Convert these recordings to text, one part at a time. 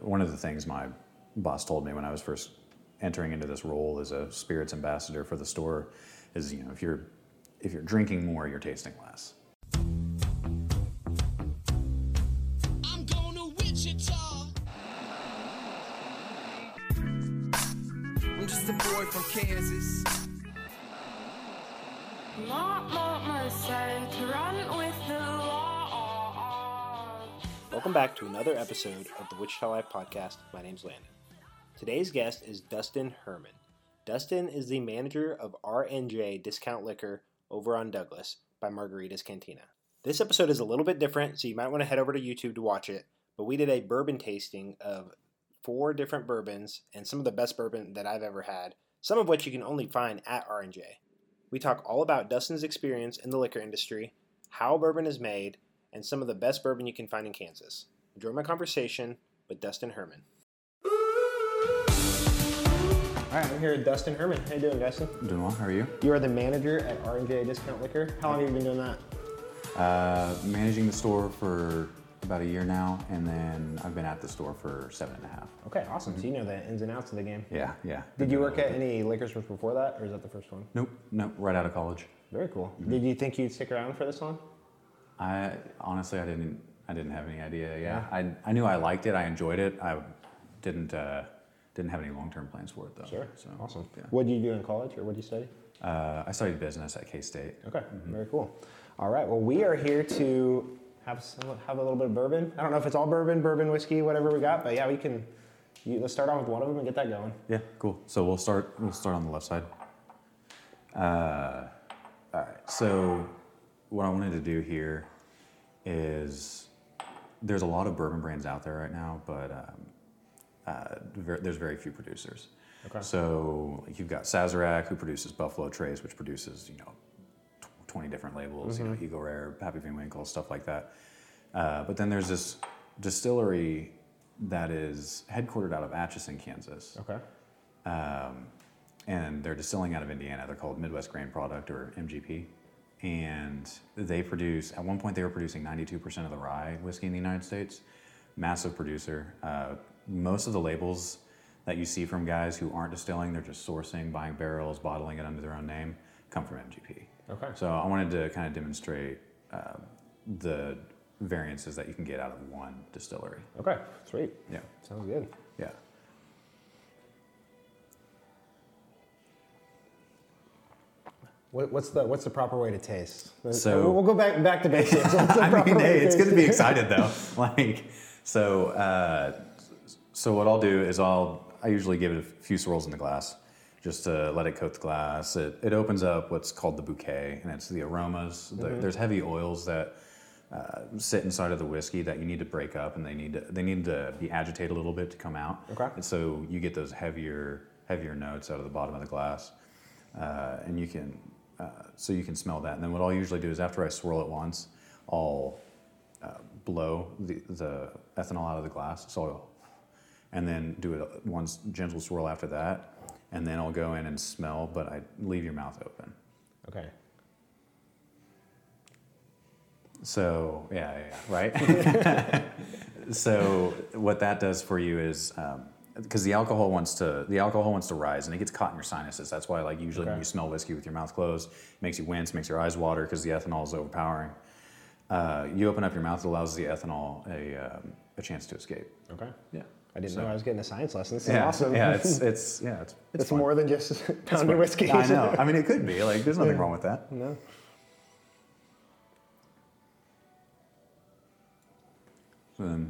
one of the things my boss told me when I was first entering into this role as a spirits ambassador for the store is, if you're drinking more, you're tasting less. I'm going to Wichita. I'm just a boy from Kansas. Welcome back to another episode of the Wichita Life Podcast. My name's Landon. Today's guest is Dustin Herman. Dustin is the manager of R&J Discount Liquor over on Douglas by Margarita's Cantina. This episode is a little bit different, so you might want to head over to YouTube to watch it, but we did a bourbon tasting of 4 different bourbons and some of the best bourbon that I've ever had, some of which you can only find at R&J. We talk all about Dustin's experience in the liquor industry, how bourbon is made, and some of the best bourbon you can find in Kansas. Enjoy my conversation with Dustin Herman. All right, I'm here with Dustin Herman. How you doing, Dustin? I'm doing well. How are you? You are the manager at R&J Discount Liquor. How long have you been doing that? Managing the store for about a year now, and then I've been at the store for 7.5. Okay, awesome. So you know the ins and outs of the game. Yeah. Did you work at any liquor stores before that, or is that the first one? Nope, right out of college. Very cool. Mm-hmm. Did you think you'd stick around for this one? I didn't have any idea. Yeah. I knew I liked it. I enjoyed it. I didn't have any long-term plans for it though. Sure. So, awesome. Yeah. What did you do in college, or what did you study? I studied business at K-State. Okay. Mm-hmm. Very cool. All right. Well, we are here to have a little bit of bourbon. I don't know if it's all bourbon, whiskey, whatever we got, but yeah, let's start on with one of them and get that going. Yeah. Cool. So we'll start on the left side. All right. So what I wanted to do here is there's a lot of bourbon brands out there right now, but there's very few producers. Okay. So you've got Sazerac, who produces Buffalo Trace, which produces 20 different labels, mm-hmm. Eagle Rare, Pappy Van Winkle, stuff like that. But then there's this distillery that is headquartered out of Atchison, Kansas. Okay. And they're distilling out of Indiana. They're called Midwest Grain Product, or MGP. And at one point they were producing 92% of the rye whiskey in the United States. Massive producer. Most of the labels that you see from guys who aren't distilling, they're just sourcing, buying barrels, bottling it under their own name, come from MGP. Okay. So I wanted to kind of demonstrate the variances that you can get out of one distillery. Okay, sweet. Yeah. Sounds good. Yeah. What's the proper way to taste? So we'll go back to basics. It's going to be excited though. So what I'll do is I usually give it a few swirls in the glass, just to let it coat the glass. It opens up what's called the bouquet, and it's the aromas. Mm-hmm. There's heavy oils that sit inside of the whiskey that you need to break up, and they need to be agitated a little bit to come out. Okay. And so you get those heavier notes out of the bottom of the glass, and you can smell that. And then what I'll usually do is after I swirl it once, I'll blow the ethanol out of the glass, and then do it one gentle swirl after that, and then I'll go in and smell, but I leave your mouth open. Okay. So right. So what that does for you is because the alcohol wants to rise, and it gets caught in your sinuses. That's why usually when you smell whiskey with your mouth closed, it makes you wince, makes your eyes water because the ethanol is overpowering. You open up your mouth, it allows the ethanol a chance to escape. Okay. Yeah. I didn't know I was getting a science lesson. This is Yeah, awesome. Yeah, it's fun. more than just pounding whiskey. I know. I mean, it could be. There's nothing wrong with that. No. So then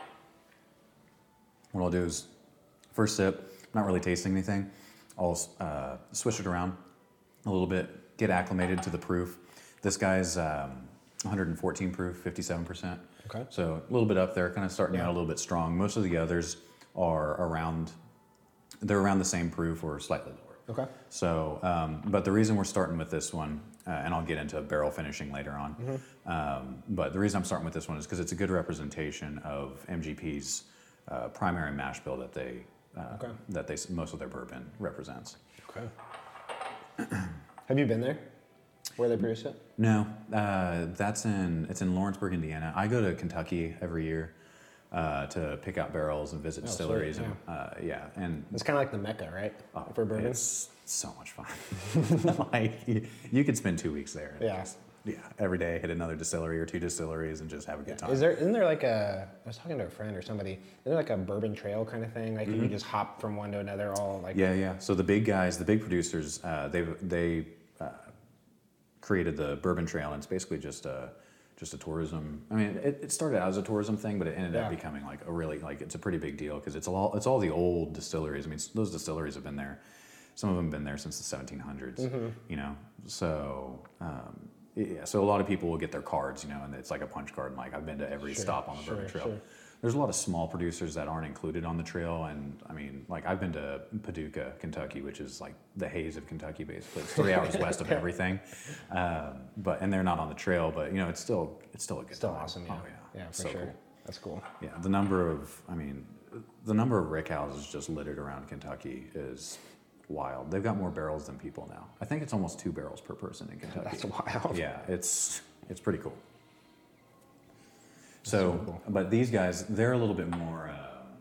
what I'll do is, first sip, not really tasting anything, I'll swish it around a little bit, get acclimated to the proof. This guy's 114 proof, 57%. Okay. So a little bit up there, kind of starting out a little bit strong. Most of the others are around the same proof or slightly lower. Okay. So, but the reason we're starting with this one, and I'll get into barrel finishing later on, but the reason I'm starting with this one is because it's a good representation of MGP's primary mash bill that most of their bourbon represents. Okay. Have you been there, where they produce it? No, it's in Lawrenceburg, Indiana. I go to Kentucky every year to pick out barrels and visit distilleries. sweet, And and It's kind of like the Mecca, right? For bourbon. it's so much fun. Like you could spend 2 weeks there. And Yeah. just, every day hit another distillery or 2 distilleries and just have a good time. Isn't there like I was talking to a friend or somebody, isn't there like a bourbon trail kind of thing? Like you just hop from one to another all like. Yeah. So the big guys, the big producers, they created the Bourbon Trail, and it's basically just a tourism. I mean, it started out as a tourism thing, but it ended up becoming like a really it's a pretty big deal because it's all the old distilleries. I mean, those distilleries have been there. Some of them have been there since the 1700s. You know, so. So a lot of people will get their cards, and it's like a punch card. And like I've been to every stop on the Bourbon Trail. Sure. There's a lot of small producers that aren't included on the trail, and I mean, like I've been to Paducah, Kentucky, which is like the haze of Kentucky, basically. It's 3 hours west of everything, and they're not on the trail, but it's still a good time. Still awesome, yeah. Oh yeah, Yeah, for so sure. Cool. That's cool. Yeah, the number of rick houses just littered around Kentucky is wild. They've got more barrels than people now. I think it's almost 2 barrels per person in Kentucky. That's wild. Yeah, it's pretty cool. So, cool. But these guys, they're a little bit more.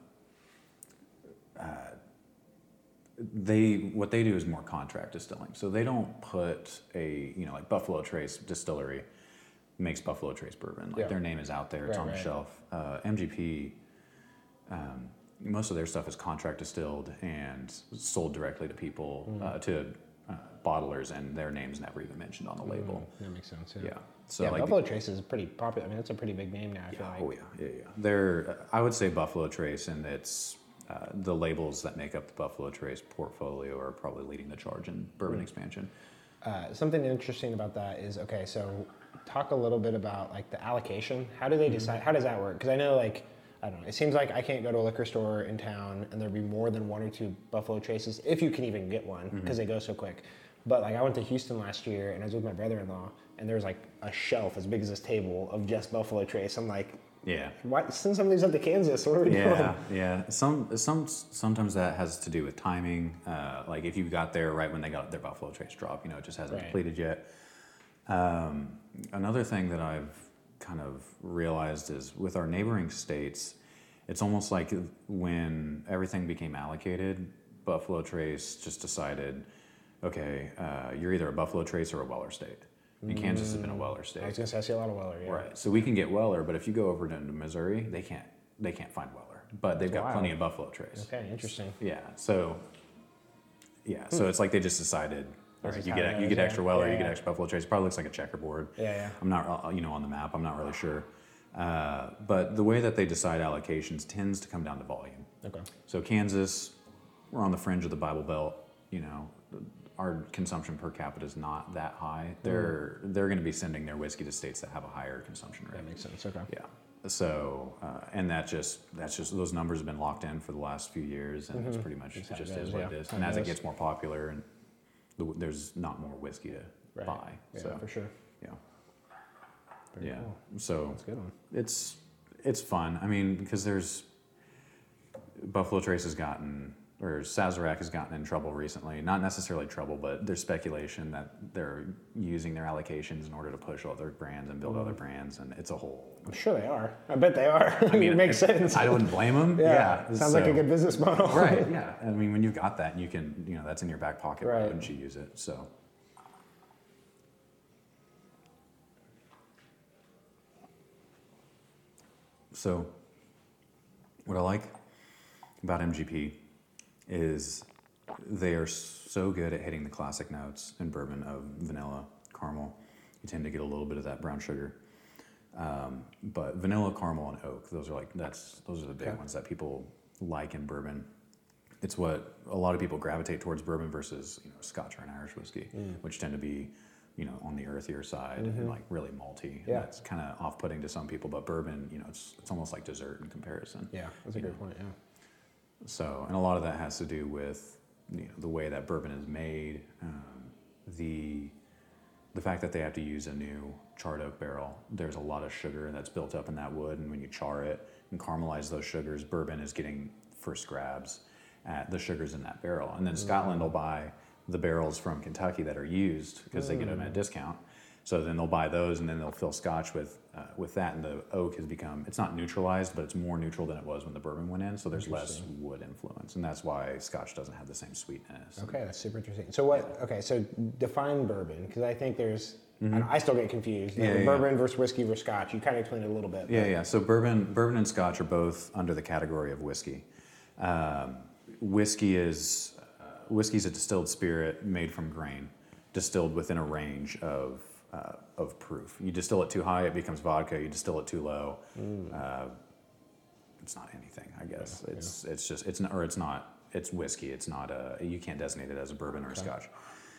What they do is more contract distilling. So they don't put like Buffalo Trace Distillery makes Buffalo Trace bourbon. Like their name is out there. It's on the shelf. MGP. Most of their stuff is contract distilled and sold directly to people, to bottlers, and their name's never even mentioned on the label. That makes sense. Yeah. So like Buffalo Trace is pretty popular. I mean, it's a pretty big name now. I feel like. Oh yeah. They're I would say Buffalo Trace, and it's the labels that make up the Buffalo Trace portfolio are probably leading the charge in bourbon expansion. Something interesting about that is so talk a little bit about like the allocation. How do they decide? How does that work? Because I know I don't know. It seems like I can't go to a liquor store in town and there'd be more than 1 or 2 Buffalo Traces, if you can even get one, because they go so quick. But like I went to Houston last year and I was with my brother-in-law, and there was like a shelf as big as this table of just Buffalo Trace. I'm like, why send some of these up to Kansas? What are we doing? Yeah. Sometimes that has to do with timing. Like if you got there right when they got their Buffalo Trace drop, it just hasn't depleted yet. Another thing that I've kind of realized is with our neighboring states, it's almost like when everything became allocated, Buffalo Trace just decided, okay, you're either a Buffalo Trace or a Weller state. And Kansas has been a Weller state. I was gonna say I see a lot of Weller, yeah. Right. So we can get Weller, but if you go over to Missouri, they can't find Weller. But they've got plenty of Buffalo Trace. Okay, interesting. Yeah. So it's like they just decided, all right, you get extra Weller, you get extra Buffalo Trace. It probably looks like a checkerboard. Yeah. I'm not, on the map, I'm not really sure. But the way that they decide allocations tends to come down to volume. Okay. So Kansas, we're on the fringe of the Bible Belt. Our consumption per capita is not that high. They're going to be sending their whiskey to states that have a higher consumption rate. That makes sense. Okay. Yeah. So and that's just those numbers have been locked in for the last few years, and it's pretty much it just is what it is. And as it gets more popular, and there's not more whiskey to buy. Yeah, so for sure. Yeah. Very cool. So that's a good one. It's fun. I mean, because there's Buffalo Trace or Sazerac has gotten in trouble recently. Not necessarily trouble, but there's speculation that they're using their allocations in order to push other brands and build other brands, and it's a whole. I'm sure they are. I bet they are. I mean, it makes sense. I wouldn't blame them. Yeah. Sounds like a good business model. Right. Yeah. I mean, when you've got that, and you can, that's in your back pocket. Why wouldn't you use it? So, what I like about MGP is they are so good at hitting the classic notes in bourbon of vanilla, caramel. You tend to get a little bit of that brown sugar, but vanilla, caramel, and oak. Those are the big ones that people like in bourbon. It's what a lot of people gravitate towards bourbon versus Scotch or an Irish whiskey, which tend to be on the earthier side and like really malty. Yeah. That's kind of off-putting to some people, but bourbon, it's almost like dessert in comparison. Yeah, that's a good point. Yeah. So, and a lot of that has to do with the way that bourbon is made, the fact that they have to use a new charred oak barrel. There's a lot of sugar that's built up in that wood, and when you char it and caramelize those sugars, bourbon is getting first grabs at the sugars in that barrel. And then Scotland will buy the barrels from Kentucky that are used because they get them at a discount. So then they'll buy those, and then they'll fill Scotch with that, and the oak has become, it's not neutralized, but it's more neutral than it was when the bourbon went in, so there's less wood influence, and that's why Scotch doesn't have the same sweetness. Okay, that's super interesting. So so define bourbon, because I think there's, I still get confused. Bourbon versus whiskey versus Scotch. You kind of explained it a little bit. Yeah. So bourbon and Scotch are both under the category of whiskey. Whiskey's a distilled spirit made from grain, distilled within a range of proof. You distill it too high, it becomes vodka. You distill it too low, it's not anything. I guess it's whiskey. It's not you can't designate it as a bourbon or a Scotch.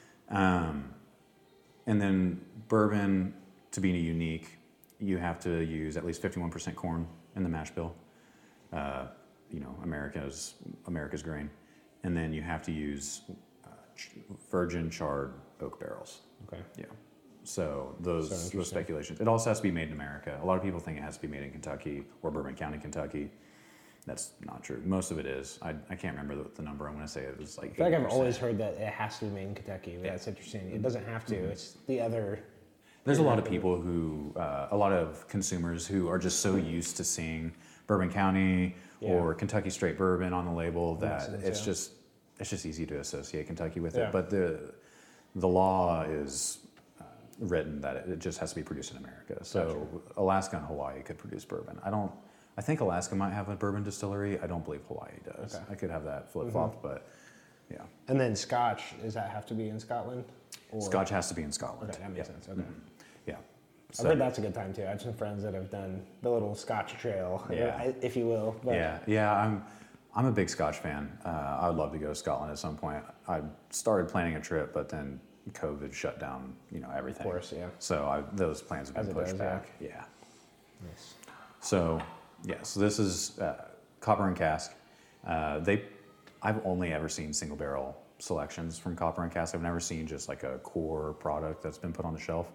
And then bourbon, to be unique, you have to use at least 51% corn in the mash bill. America's grain, and then you have to use virgin charred oak barrels. Okay. Yeah. So those speculations. It also has to be made in America. A lot of people think it has to be made in Kentucky or Bourbon County, Kentucky. That's not true. Most of it is. I can't remember the number. I'm going to say it was like 80%. I feel like I've always heard that it has to be made in Kentucky. But that's interesting. It doesn't have to. It's the other. There's a lot of people who, a lot of consumers who are just so used to seeing Bourbon County or Kentucky Straight Bourbon on the label that it's just easy to associate Kentucky with it. But the law is written that it just has to be produced in America. So Alaska and Hawaii could produce bourbon. I think Alaska might have a bourbon distillery. I don't believe Hawaii does. Okay. I could have that flip-flopped, but yeah. And then Scotch, does that have to be in Scotland? Or? Scotch has to be in Scotland. Okay, that makes sense. Okay. Yeah. I've heard that's a good time too. I have some friends that have done the little Scotch trail, if you will. But. Yeah. I'm a big Scotch fan. I would love to go to Scotland at some point. I started planning a trip, but then COVID shut down, everything. Of course, yeah. So those plans have been pushed back. Yeah. Nice. So this is Copper and Cask. I've only ever seen single barrel selections from Copper and Cask. I've never seen just like a core product that's been put on the shelf.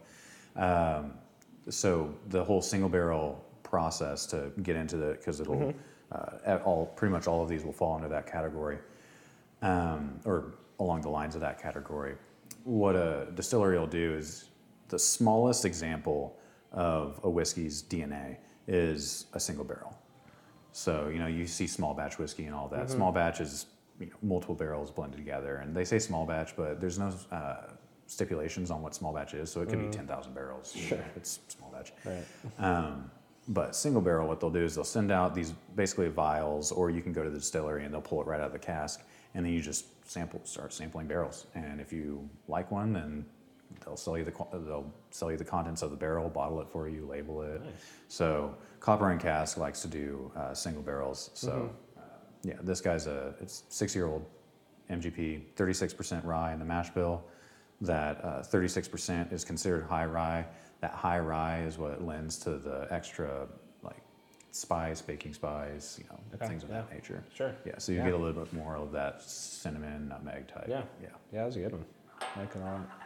So the whole single barrel process to get into because it'll pretty much all of these will fall into that category, or along the lines of that category. What a distillery will do is the smallest example of a whiskey's DNA is a single barrel. So, you see small batch whiskey and all that. Small batch is multiple barrels blended together. And they say small batch, but there's no stipulations on what small batch is. So it could be 10,000 barrels. Sure. It's small batch. Right. But single barrel, what they'll do is they'll send out these basically vials, or you can go to the distillery and they'll pull it right out of the cask. And then you just start sampling barrels. And if you like one, then they'll sell you the contents of the barrel, bottle it for you, label it. Nice. So Copper and Cask likes to do single barrels. So this guy's it's 6-year-old MGP, 36% rye in the mash bill. That 36% is considered high rye. That high rye is what lends to the extra spice, baking spice, things of that nature. Sure. Yeah. So you get a little bit more of that cinnamon, nutmeg type. Yeah. That was a good one. I like it a lot.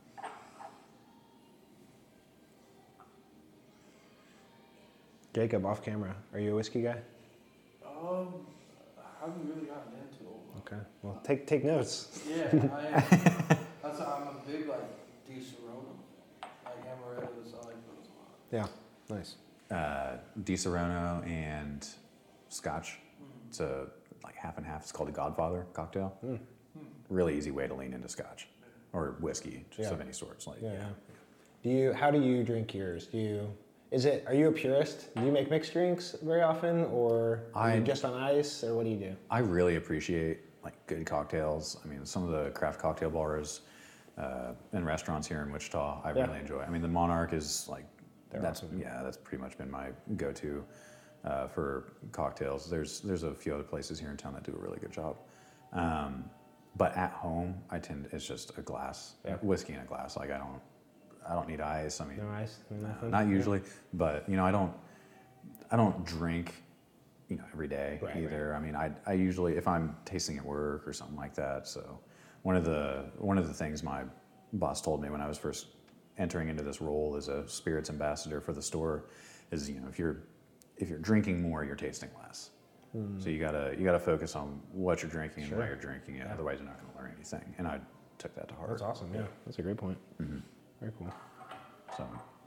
Jacob, off camera, are you a whiskey guy? I haven't really gotten into it. Okay, well, take notes. Yeah, I am. I'm a big Di Serono, Amarettos. I like those a lot. Yeah, nice. Di Serono and Scotch. It's half and half. It's called a Godfather cocktail. Really easy way to lean into Scotch or whiskey, just of any sorts. How do you drink yours? Are you a purist? Do you make mixed drinks very often, or are you just on ice, or what do you do? I really appreciate good cocktails. I mean, some of the craft cocktail bars and restaurants here in Wichita, I really enjoy. I mean, the Monarch is that's pretty much been my go-to for cocktails. There's a few other places here in town that do a really good job. But at home, it's just a glass, whiskey in a glass. I don't need ice. I mean, no ice, nothing. Not usually, but I don't drink, every day either. Right. I mean, I usually, if I'm tasting at work or something like that. So one of the things my boss told me when I was first entering into this role as a spirits ambassador for the store is, if you're drinking more, you're tasting less. So you gotta focus on what you're drinking and why you're drinking it. Otherwise, you're not going to learn anything. And I took that to heart. That's awesome. Yeah, that's a great point. Very cool. So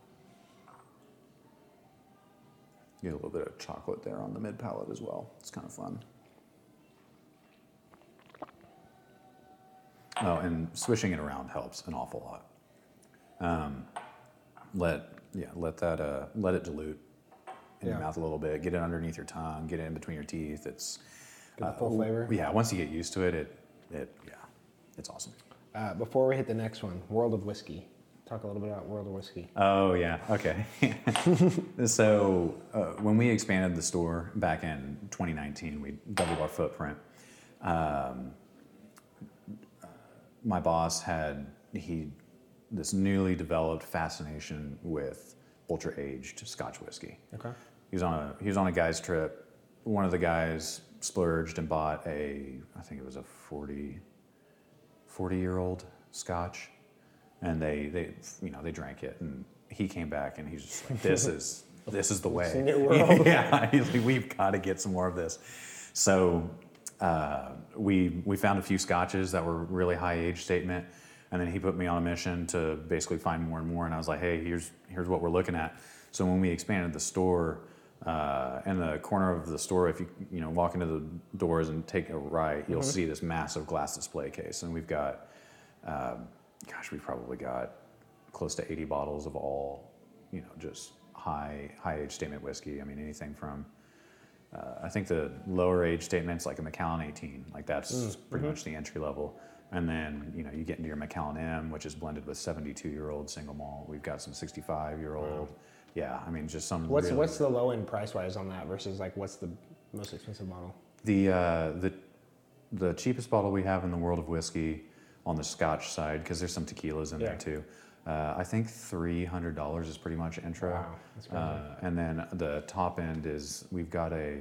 get a little bit of chocolate there on the mid palate as well. It's kind of fun. Oh, and swishing it around helps an awful lot. Let it dilute in your mouth a little bit. Get it underneath your tongue. Get it in between your teeth. It's Get the full flavor. Yeah, once you get used to it, it's awesome. Before we hit the next one, World of Whiskey. Talk a little bit about World of Whiskey. Oh yeah, okay. So when we expanded the store back in 2019, we doubled our footprint. My boss had this newly developed fascination with ultra aged Scotch whiskey. Okay. He was on a guy's trip. One of the guys splurged and bought I think it was a 40-year-old Scotch, and they drank it, and he came back and he's just like, this is the way. It's a new world. Yeah, he's like, we've got to get some more of this. So we found a few scotches that were really high age statement, and then he put me on a mission to basically find more and more, and I was like, hey, here's what we're looking at. So when we expanded the store, in the corner of the store, if you walk into the doors and take a right, you'll see this massive glass display case, and we've got we've probably got close to 80 bottles of all just high age statement whiskey. I mean, anything from I think the lower age statements like a Macallan 18, like that's pretty much the entry level. And then, you get into your Macallan M, which is blended with 72-year-old single malt. We've got some 65-year-old. Yeah, I mean, just some. What's the low end price wise on that versus like what's the most expensive bottle? The cheapest bottle we have in the World of Whiskey on the Scotch side, because there's some tequilas in there too. I think $300 is pretty much intro. Wow, that's crazy. And then the top end is we've got a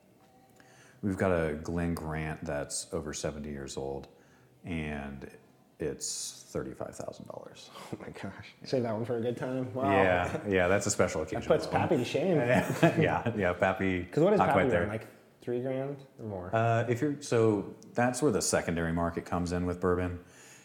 Glen Grant that's over 70 years old, and it's $35,000. Oh my gosh! Save that one for a good time. Wow. Yeah, that's a special occasion. That puts Pappy to shame. yeah, Pappy. Because what is not Pappy quite there. around, like $3,000 or more? So that's where the secondary market comes in with bourbon.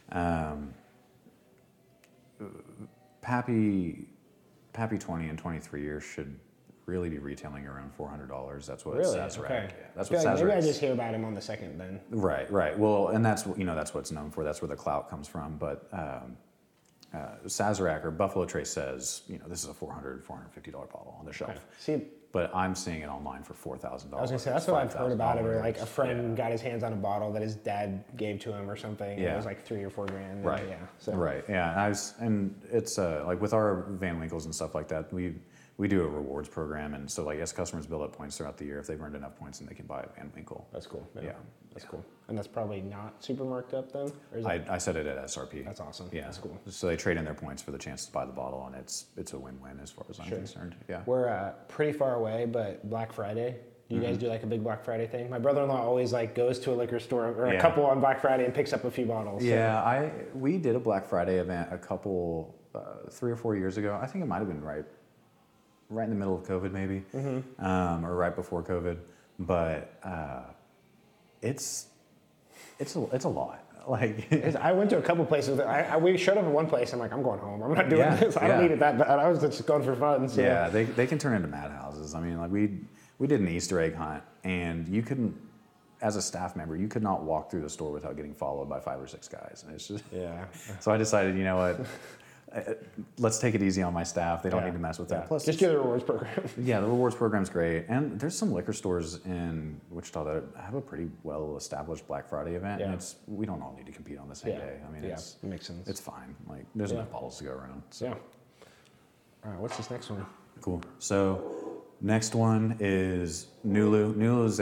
Pappy 20 and 23 years should really be retailing around $400. That's what Really? Sazerac. Okay. Yeah, that's I feel what like Sazerac. maybe I just hear about him on the second then. Right. Well, and that's that's what it's known for. That's where the clout comes from. But Sazerac or Buffalo Trace says, this is a $450 bottle on the shelf. Okay. See, But I'm seeing it online for $4,000. I was gonna say that's what I've heard about it. Or like a $5,000. friend got his hands on a bottle that his dad gave to him or something. And Yeah. it was like $3,000 or $4,000. Right. Yeah. So. Right. Yeah. And it's like with our Van Winkles and stuff like that, we do a rewards program, and so like as customers build up points throughout the year, if they've earned enough points, then they can buy a Van Winkle. That's cool. Yeah. That's cool. And that's probably not super marked up then? Or is I set it at SRP. That's awesome. Yeah. That's cool. So they trade in their points for the chance to buy the bottle, and it's a win-win as far as I'm concerned. Yeah. We're pretty far away, but Black Friday. Do you guys do like a big Black Friday thing? My brother-in-law always like goes to a liquor store or a couple on Black Friday and picks up a few bottles. Yeah, we did a Black Friday event a couple 3 or 4 years ago. I think it might have been right in the middle of COVID, maybe, or right before COVID. But it's a lot. Like I went to a couple places. We showed up at one place. I'm like, I'm going home. I'm not doing this. I don't need it that bad. I was just going for fun. So. Yeah, they can turn into madhouses. I mean, like we did an Easter egg hunt, and you couldn't, as a staff member, you could not walk through the store without getting followed by 5 or 6 guys. And it's just So I decided, you know what, let's take it easy on my staff. They don't need to mess with that. Plus, just do the rewards program. Yeah, the rewards program's great, and there's some liquor stores in Wichita that have a pretty well-established Black Friday event, and we don't all need to compete on the same day. I mean, it makes sense. It's fine. Like, there's enough bottles to go around. So. Yeah. All right, what's this next one? Cool. So, next one is Nulu.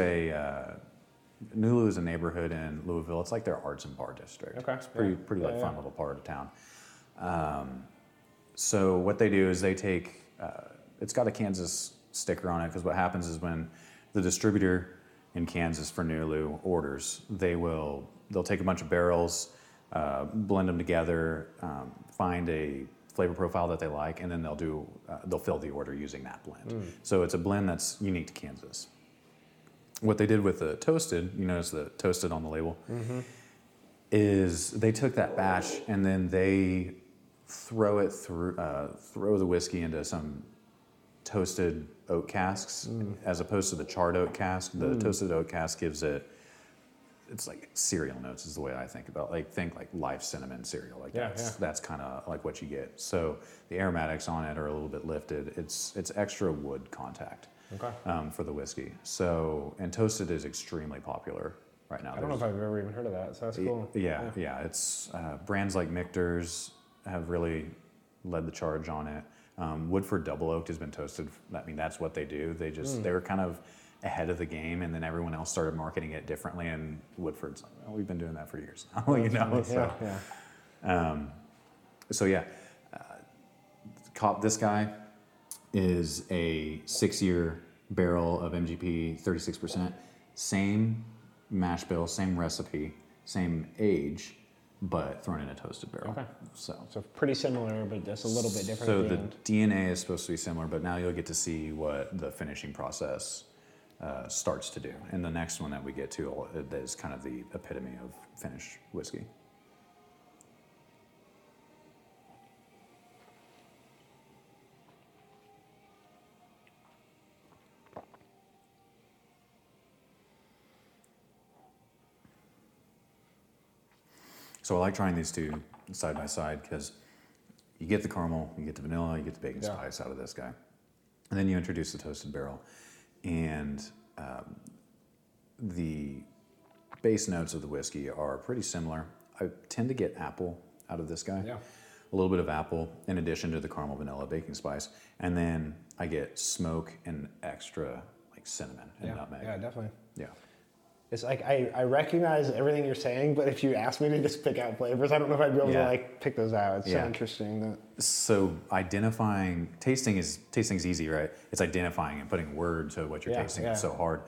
Nulu is a neighborhood in Louisville. It's like their arts and bar district. Okay. It's pretty fun little part of town. So what they do is they take, it's got a Kansas sticker on it, because what happens is when the distributor in Kansas for Nulu orders, they'll take a bunch of barrels, blend them together, find a flavor profile that they like, and then they'll fill the order using that blend. So it's a blend that's unique to Kansas. What they did with the toasted, you notice the toasted on the label, is they took that batch and then they throw it through, throw the whiskey into some toasted oak casks, as opposed to the charred oak cask. The toasted oak cask gives it, it's like cereal notes is the way I think about it. Like think like live cinnamon cereal. Like that's kind of like what you get. So the aromatics on it are a little bit lifted. It's extra wood contact for the whiskey. So, and toasted is extremely popular right now. I don't know if I've ever even heard of that, so that's cool. Yeah. It's brands like Michter's have really led the charge on it. Woodford Double Oaked has been toasted. I mean, that's what they do. They were kind of ahead of the game, and then everyone else started marketing it differently, and Woodford's like, oh, we've been doing that for years. You know, this guy is a 6-year barrel of MGP, 36%, same mash bill, same recipe, same age, but thrown in a toasted barrel. Okay. So pretty similar, but just a little bit different. So the DNA is supposed to be similar, but now you'll get to see what the finishing process starts to do. And the next one that we get to is kind of the epitome of finished whiskey. So I like trying these two side by side because you get the caramel, you get the vanilla, you get the bacon spice out of this guy. And then you introduce the toasted barrel. And the base notes of the whiskey are pretty similar. I tend to get apple out of this guy. Yeah. A little bit of apple in addition to the caramel, vanilla, baking spice. And then I get smoke and extra like cinnamon and nutmeg. Yeah, definitely. Yeah. It's like I recognize everything you're saying, but if you ask me to just pick out flavors, I don't know if I'd be able to like pick those out. It's so interesting. So tasting's easy, right? It's identifying and putting word to what you're tasting. It's so hard.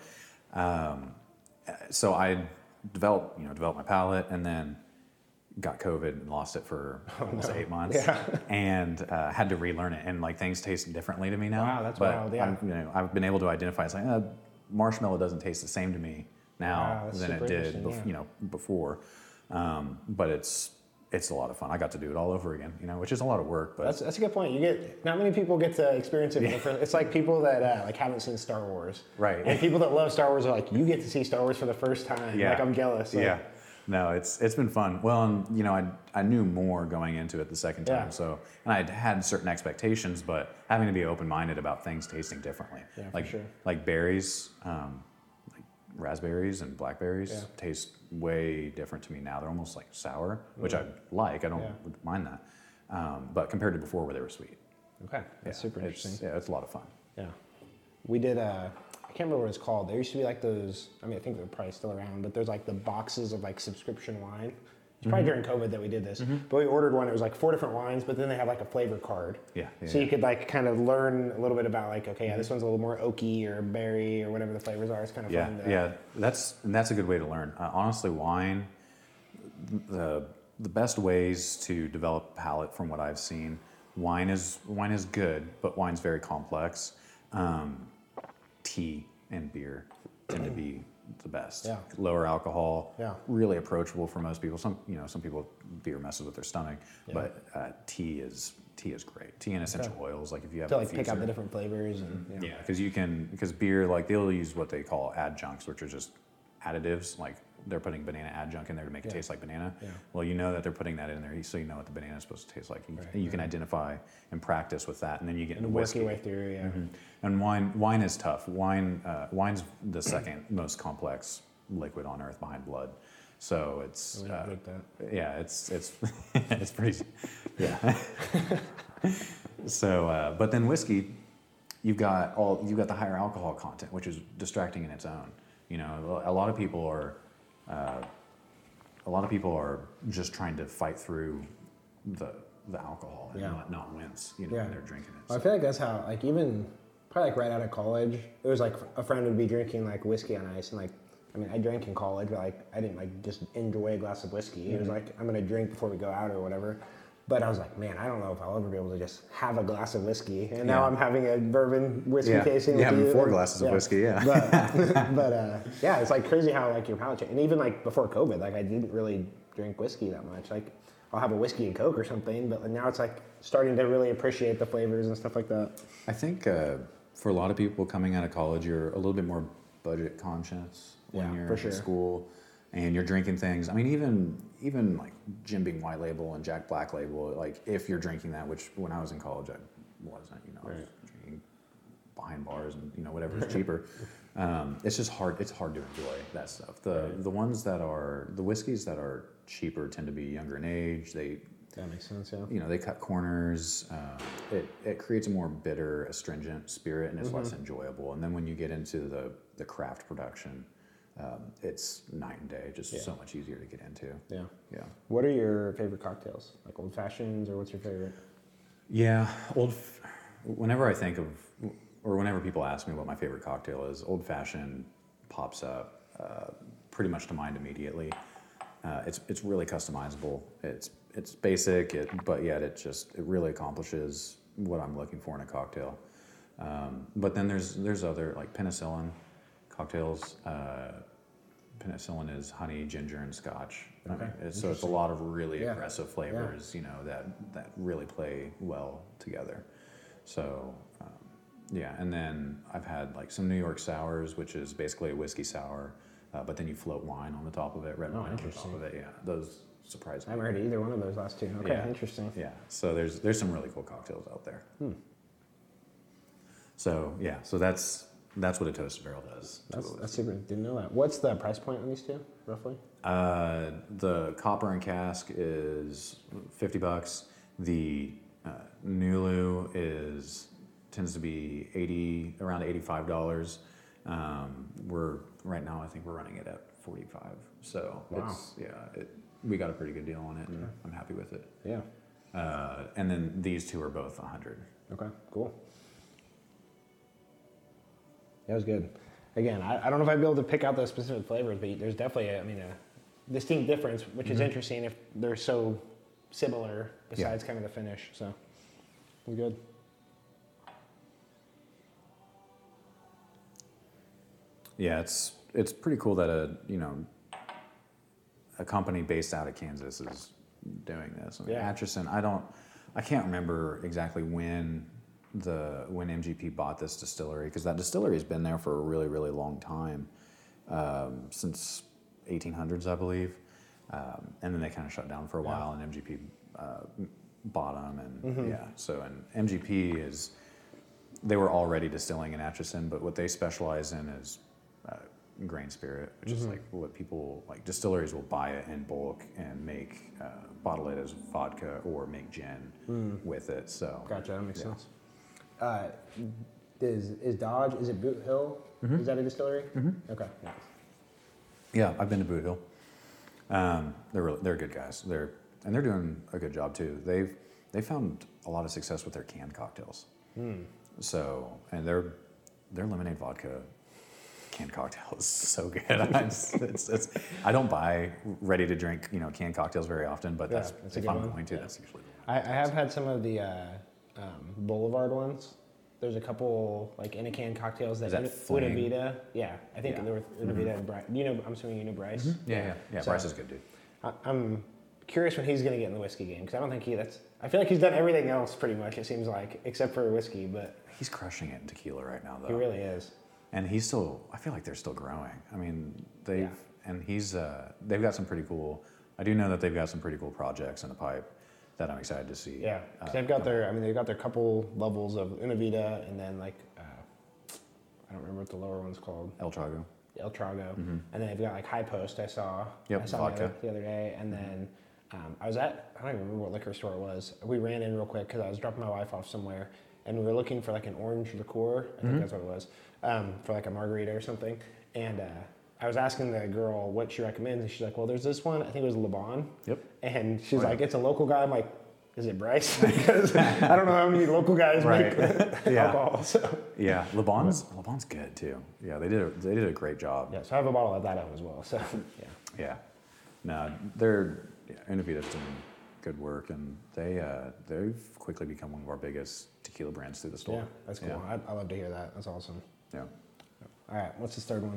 So I developed my palate, and then got COVID and lost it for almost 8 months, and had to relearn it. And like things taste differently to me now. Wow, that's wild. Yeah. I've been able to identify. It's like marshmallow doesn't taste the same to me now than it did before, but it's a lot of fun. I got to do it all over again, which is a lot of work. But that's a good point. Not many people get to experience it. It's like people that like haven't seen Star Wars, right? And people that love Star Wars are like, you get to see Star Wars for the first time. Yeah. Like I'm jealous. Like, no, it's been fun. Well, and I knew more going into it the second time, so and I had certain expectations, but having to be open minded about things tasting differently, like berries. Raspberries and blackberries taste way different to me now. They're almost like sour, which I like. I don't mind that. But compared to before where they were sweet. Okay, that's super interesting. It's a lot of fun. Yeah. We did, I can't remember what it's called. There used to be like those, I think they're probably still around, but there's like the boxes of like subscription wine. It's probably during COVID that we did this. But we ordered one, it was like 4 different wines, but then they have like a flavor card. So you could like kind of learn a little bit about like, okay, this one's a little more oaky or berry or whatever the flavors are. It's kind of fun. That's a good way to learn. Honestly, wine, the best ways to develop palate from what I've seen, wine is good, but wine's very complex. Tea and beer tend to be the best. Lower alcohol, really approachable for most people. Some people, beer messes with their stomach, but tea is great. Tea and essential oils, like if you have to like pick out the different flavors and because beer, like they'll use what they call adjuncts, which are just additives, like they're putting banana adjunct in there to make it taste like banana. Well, you know that they're putting that in there, so you know what the banana is supposed to taste like. You can identify and practice with that, and then you get into whiskey. Work your way through, And wine is tough. Wine's the second most complex liquid on earth behind blood. So it's it's it's pretty So, but then whiskey, you've got the higher alcohol content, which is distracting in its own. A lot of people are just trying to fight through the alcohol and not wince, when they're drinking it. Well, I feel like that's how, like, even probably like right out of college, it was like a friend would be drinking like whiskey on ice, and like, I drank in college, but like I didn't like just enjoy a glass of whiskey. It was like, I'm gonna drink before we go out or whatever. But I was like, man, I don't know if I'll ever be able to just have a glass of whiskey. And now I'm having a bourbon whiskey tasting. Yeah, having 4 glasses of whiskey, But it's like crazy how like your palate changed. And even like before COVID, like I didn't really drink whiskey that much. Like I'll have a whiskey and Coke or something, but now it's like starting to really appreciate the flavors and stuff like that. I think for a lot of people coming out of college, you're a little bit more budget conscious when Yeah, you're for in sure. school, and you're drinking things. I mean, even like Jim Beam White Label and Jack Black Label. Like if you're drinking that, which when I was in college I wasn't, I was drinking behind bars and whatever is cheaper. It's just hard. It's hard to enjoy that stuff. The ones that are the whiskeys that are cheaper tend to be younger in age. That makes sense, yeah. They cut corners. It creates a more bitter, astringent spirit, and it's less enjoyable. And then when you get into the craft production, it's night and day. Just so much easier to get into. Yeah. Yeah. What are your favorite cocktails? Like old fashions, or what's your favorite? Yeah. Whenever I think of, or whenever people ask me what my favorite cocktail is, old fashioned pops up pretty much to mind immediately. It's really customizable. It's basic, but yet it really accomplishes what I'm looking for in a cocktail. But then there's other like penicillin cocktails. Penicillin is honey, ginger, and scotch. Okay. So it's a lot of really Yeah. aggressive flavors, that really play well together. So and then I've had like some New York sours, which is basically a whiskey sour, but then you float wine on the top of it, red wine on the top of it. Yeah, those surprise I me. haven't heard either one of those last two. Okay, Yeah. interesting. Yeah, so there's some really cool cocktails out there. So that's what a toasted barrel does. That's super. Didn't know that. What's the price point on these two, roughly? The copper and cask is $50. The Nulu tends to be around $85. Right now I think we're running it at 45. So Wow. we got a pretty good deal on it, and I'm happy with it. Yeah. And then these two are both 100. Okay, cool. That was good. Again, I don't know if I'd be able to pick out the specific flavors, but there's definitely a distinct difference, which is interesting if they're so similar besides kind of the finish. So, it was good. Yeah, it's pretty cool that a company based out of Kansas is doing this. I mean, Yeah. Atchison, I can't remember exactly when MGP bought this distillery, because that distillery has been there for a really, really long time, since 1800s, I believe. And then they kind of shut down for a while, and MGP bought them, and So and MGP they were already distilling in Atchison, but what they specialize in is grain spirit, which is like what people like. Distilleries will buy it in bulk and bottle it as vodka or make gin with it. So Gotcha, that makes sense. Is Dodge, is it Boot Hill? Is that a distillery? Okay. Yeah. Yeah, I've been to Boot Hill. They're good guys. They're doing a good job too. They found a lot of success with their canned cocktails. So, and their lemonade vodka canned cocktail is so good. I don't buy ready to drink canned cocktails very often, but That's a if good I'm one. going to, Yeah. that's usually the one. I have had some of the Boulevard ones. There's a couple like in a can cocktails that Is that Flame? Unavita. Yeah, I think Yeah. there were Unavita and Bryce. I'm assuming you know Bryce. Yeah. So- Bryce is good, dude. I'm curious when he's going to get in the whiskey game because I don't think I feel like he's done everything else pretty much. It seems like except for whiskey, but He's crushing it in tequila right now, though. he really is. And I feel like they're still growing. I mean, they've got some pretty cool. I do know that they've got some pretty cool projects in the pipe that I'm excited to see. Yeah, 'cause they've got their couple levels of Unavita and then like I don't remember what the lower one's called. El Trago. El Trago, and then they've got like High Post. I saw vodka. the other day, and then I don't even remember what liquor store it was. We ran in real quick because I was dropping my wife off somewhere, and we were looking for like an orange liqueur. I think that's what it was, for like a margarita or something. And I was asking the girl what she recommends, and she's like, "Well, there's this one. I think it was Le Bon." Yep. And she's like, "It's a local guy." I'm like, "Is it Bryce?" Because I don't know how many local guys Right. make Yeah. alcohol. So. Yeah, Le Bon's good too. Yeah, they did a great job. Yeah, so I have a bottle of that out as well. So yeah. Yeah. No, Unavita's doing good work, and they've quickly become one of our biggest tequila brands through the store. Yeah, that's cool. Yeah. I love to hear that. That's awesome. Yeah. All right, what's this third one?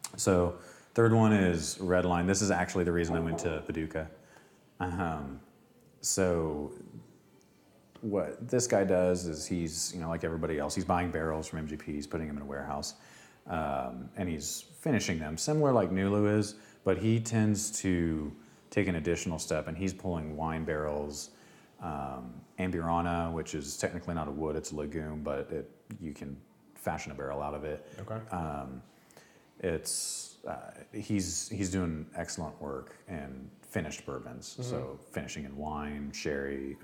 So, third one is Red Line. This is actually the reason I went to Paducah. so what this guy does is he's, like everybody else, he's buying barrels from MGP, he's putting them in a warehouse, and he's finishing them, similar like Nulu is, but he tends to take an additional step, and he's pulling wine barrels, Amburana, which is technically not a wood, it's a legume, but you can fashion a barrel out of it. Okay. He's doing excellent work in finished bourbons. So finishing in wine, sherry,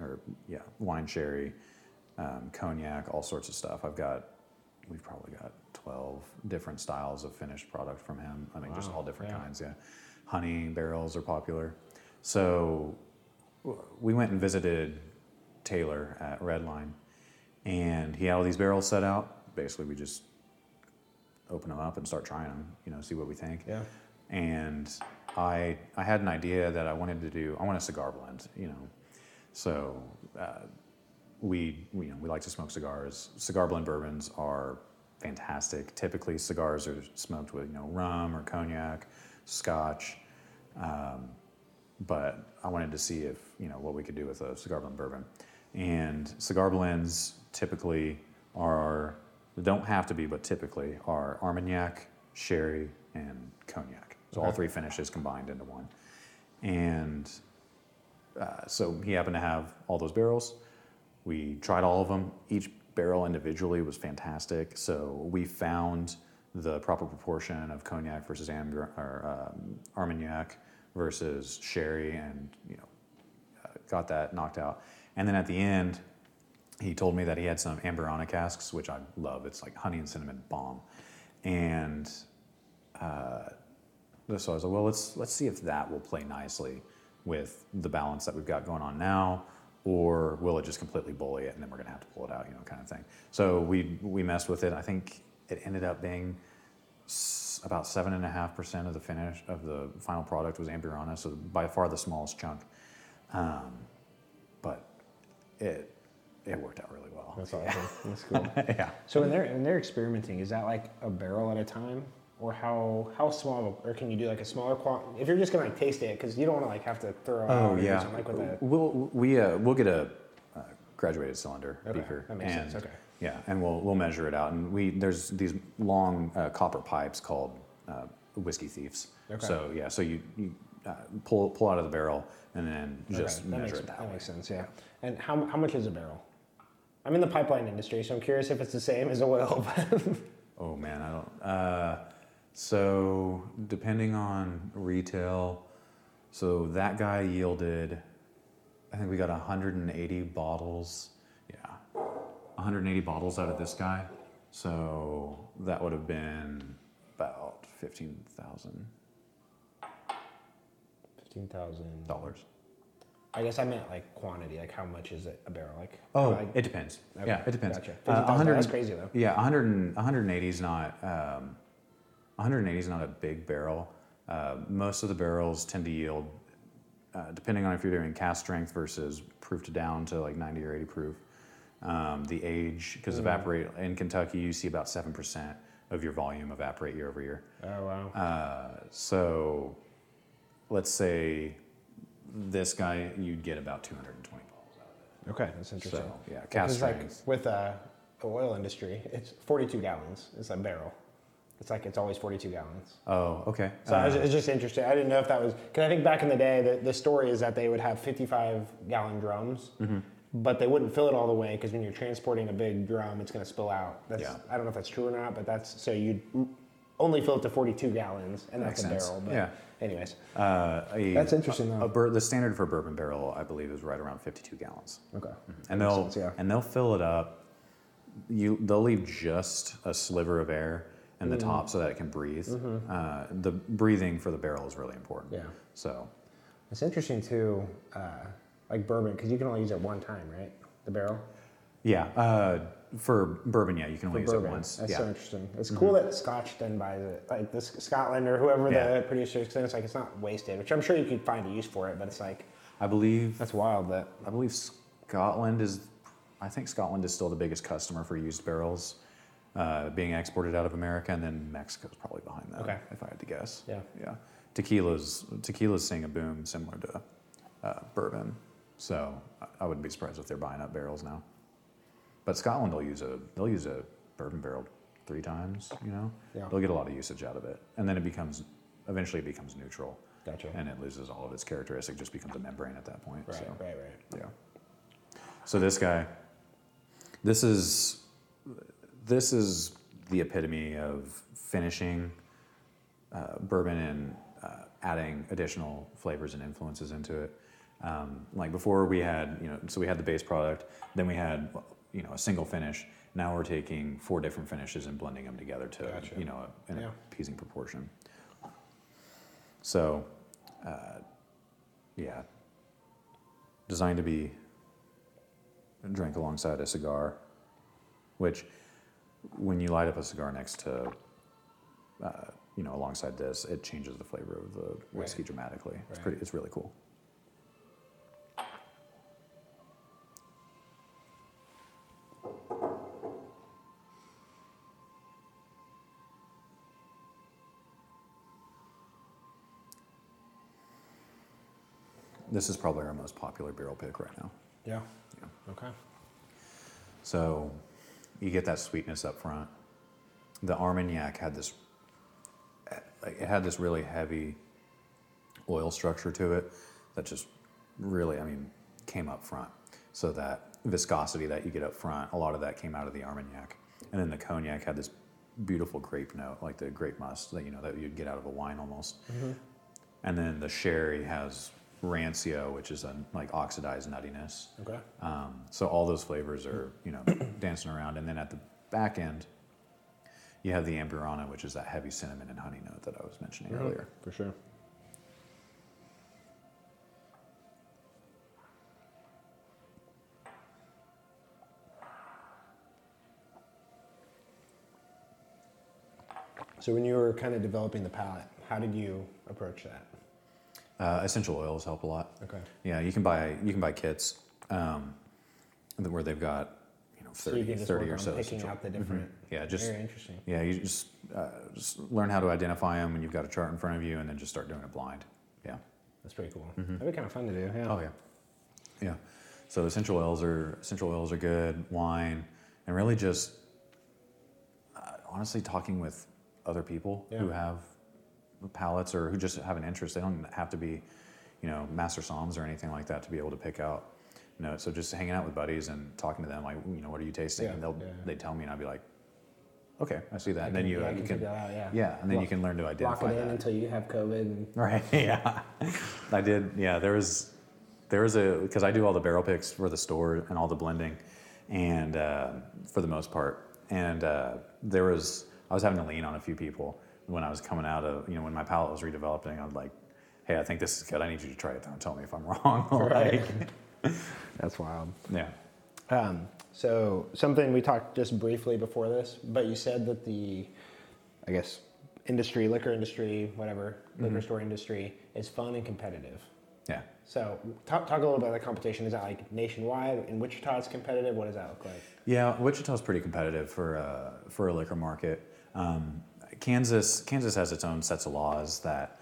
cognac, all sorts of stuff. We've probably got 12 different styles of finished product from him. I mean, just all different kinds. Yeah, honey barrels are popular. So we went and visited Taylor at Redline, and he had all these barrels set out. Basically, we just open them up and start trying them, see what we think. Yeah. And I had an idea that I wanted a cigar blend, So we like to smoke cigars. Cigar blend bourbons are fantastic. Typically, cigars are smoked with, rum or cognac, scotch. But I wanted to see if, what we could do with a cigar blend bourbon. And cigar blends typically don't have to be, but typically are Armagnac, sherry, and cognac. So all three finishes combined into one. And so he happened to have all those barrels. We tried all of them. Each barrel individually was fantastic. So we found the proper proportion of cognac versus Armagnac versus sherry, and got that knocked out. And then at the end, he told me that he had some Amburana casks, which I love. It's like honey and cinnamon bomb. And so I was like, well, let's see if that will play nicely with the balance that we've got going on now, or will it just completely bully it and then we're gonna have to pull it out, kind of thing. So we messed with it. I think it ended up being about 7.5% of the finish of the final product was Amburana, so by far the smallest chunk. But it worked out really well. That's awesome. That's cool. Yeah. So when they're experimenting, is that like a barrel at a time, or how small? Or can you do like a smaller quantity? If you're just gonna like taste it, because you don't want to like have to throw it out. Oh yeah. Like with a... We'll get a graduated cylinder beaker. That makes sense. Okay. Yeah, and we'll measure it out, and there's these long copper pipes called whiskey thieves. Okay. So yeah, so you pull out of the barrel and then just measure it that way. That makes sense. Yeah. And how much is a barrel? I'm in the pipeline industry, so I'm curious if it's the same as oil. Oh man, I don't. So depending on retail, so that guy yielded, I think we got 180 bottles. Yeah, 180 bottles out of this guy. So that would have been about $15,000. $15,000. I guess I meant like quantity, like how much is it a barrel? Like it depends. Okay, Yeah, it depends. Gotcha. That's crazy though. Yeah, 180 is not 180 is not a big barrel. Most of the barrels tend to yield, depending on if you're doing cast strength versus proof to down to like 90 or 80 proof. The age, because evaporate in Kentucky, you see about 7% of your volume evaporate year over year. Oh wow. So let's say this guy, you'd get about 220 bottles out of it. Okay, that's interesting. So yeah, cast strength. Like with the oil industry, it's 42 gallons. It's a barrel. It's always 42 gallons. Oh, okay. So it's just interesting. I didn't know if that was, because I think back in the day, the story is that they would have 55-gallon drums, but they wouldn't fill it all the way, because when you're transporting a big drum, it's going to spill out. I don't know if that's true or not, but so you'd only fill it to 42 gallons, and that's a barrel. But yeah. Anyways, that's interesting though. The standard for a bourbon barrel, I believe, is right around 52 gallons. Okay. And they'll fill it up. They'll leave just a sliver of air in the top so that it can breathe. The breathing for the barrel is really important. Yeah. So it's interesting too, like bourbon, because you can only use it one time, right? The barrel. Yeah. For bourbon, yeah, you can only use it once. That's so interesting. It's cool that Scotch then buys it, like this Scotland or whoever the producer is. It's like it's not wasted, which I'm sure you could find a use for it, but it's like I believe that's wild. I believe Scotland is still the biggest customer for used barrels being exported out of America, and then Mexico's probably behind that. Okay. If I had to guess. Yeah. Yeah. Tequila's seeing a boom similar to bourbon. So I wouldn't be surprised if they're buying up barrels now. But Scotland, they'll use a bourbon barrel 3 times. Yeah. They'll get a lot of usage out of it, and then eventually it becomes neutral. Gotcha. And it loses all of its characteristic, just becomes a membrane at that point. Right. Yeah. So this guy, this is the epitome of finishing bourbon and adding additional flavors and influences into it. Like before we had, so we had the base product, then we had, a single finish. Now we're taking 4 different finishes and blending them together to, Gotcha. in Yeah. a pleasing proportion. So, designed to be drank alongside a cigar, which when you light up a cigar next to, alongside this, it changes the flavor of the whiskey dramatically. It's really cool. This is probably our most popular barrel pick right now. Yeah. Yeah. Okay. So you get that sweetness up front. The Armagnac had this really heavy oil structure to it that just really, came up front. So that viscosity that you get up front, a lot of that came out of the Armagnac. And then the Cognac had this beautiful grape note, like the grape must that you'd get out of a wine almost. Mm-hmm. And then the Sherry has rancio, which is a oxidized nuttiness. Okay. So all those flavors are, dancing around. And then at the back end, you have the Amburana, which is that heavy cinnamon and honey note that I was mentioning earlier. For sure. So when you were kind of developing the palate, how did you approach that? Essential oils help a lot. Okay. Yeah, you can buy kits where they've got 30 or so. Picking out the different. Yeah, Very interesting. Yeah, you just learn how to identify them when you've got a chart in front of you, and then just start doing it blind. Yeah. That's pretty cool. That'd be kind of fun to do. Yeah. Oh yeah. Yeah. So essential oils are good. Wine, and really just honestly talking with other people who have palates or who just have an interest. They don't have to be, master soms or anything like that to be able to pick out. So just hanging out with buddies and talking to them, like, what are you tasting? Yeah, And they'd tell me, and I'd be like, okay, I see that. And then you can can, figure that out, and then you can learn to identify lock it in that. until you have COVID. And... Right. Yeah. I did. Yeah. There was because I do all the barrel picks for the store and all the blending, and for the most part, and I was having to lean on a few people when I was coming out of, when my palate was redeveloping. I was like, hey, I think this is good. I need you to try it though and tell me if I'm wrong. Right. That's wild. Yeah. So something we talked just briefly before this, but you said that the, I guess, liquor industry, whatever, liquor store industry is fun and competitive. Yeah. So talk a little about the competition. Is that like nationwide? In Wichita, it's competitive. What does that look like? Yeah, Wichita's pretty competitive for a liquor market. Kansas has its own sets of laws that